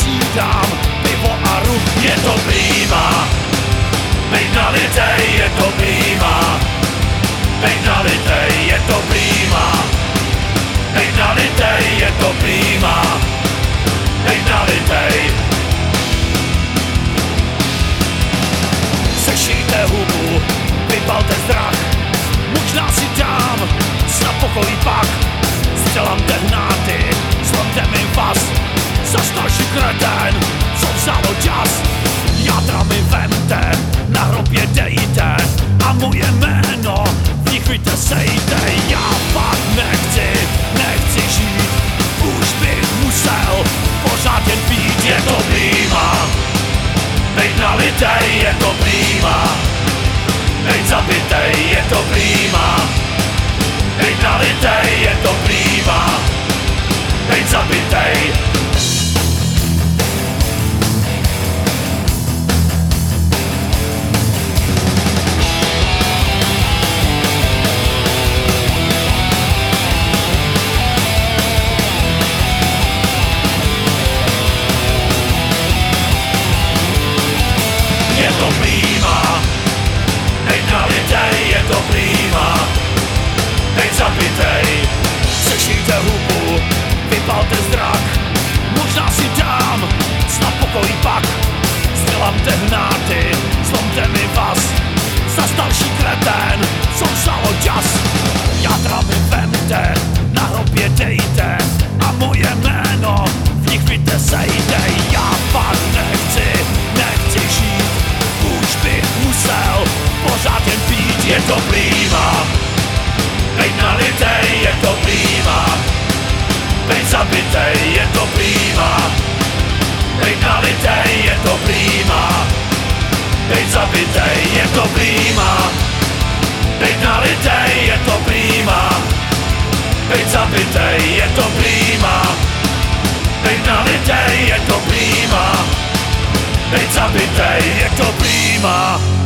si dám pivo a rum. Je to prima, bejt nalitej, je to prima, bejt nalitej, je to prima, bejt nalitej, je to prima, bejt nalitej. Sešijte hubu, vypalte strach, možná si dám na pokoji pak. Střelám hnáty, zlomte mi vás, za starší kretén, co vzalo čas. Jádra mi vemte, na hrobě dejte a moje jméno v nich vytesejte. Já fakt nechci žít, už bych musel pořád jen pít. Je to prima, bejt nalitej, je to prima, bejt zabitej, je to prima, bejt nalitej, je to prima, bejt zabitej. Je to prima, bejt nalitej, je to prima, bejt zabitej. Sešijte hubu, vypalte zrak, možná si dám na pokoji pak. Střelám hnáty, zlomte mi vás, za starší kretén, co vzalo čas. Jádra mi vemte, na hrobě dejte a moje jméno v nich vytesejte. Já fakt nechci žít, už bych musel pořád jen pít. Je to prima, bejt nalitej, je to prima, bejt zabitej, je to prima, bejt nalitej, je to prima, bejt zabitej, je to prima, bejt nalitej, je to prima, bejt zabitej, je to prima, bejt nalitej, je to prima, bejt zabitej, Je to prima.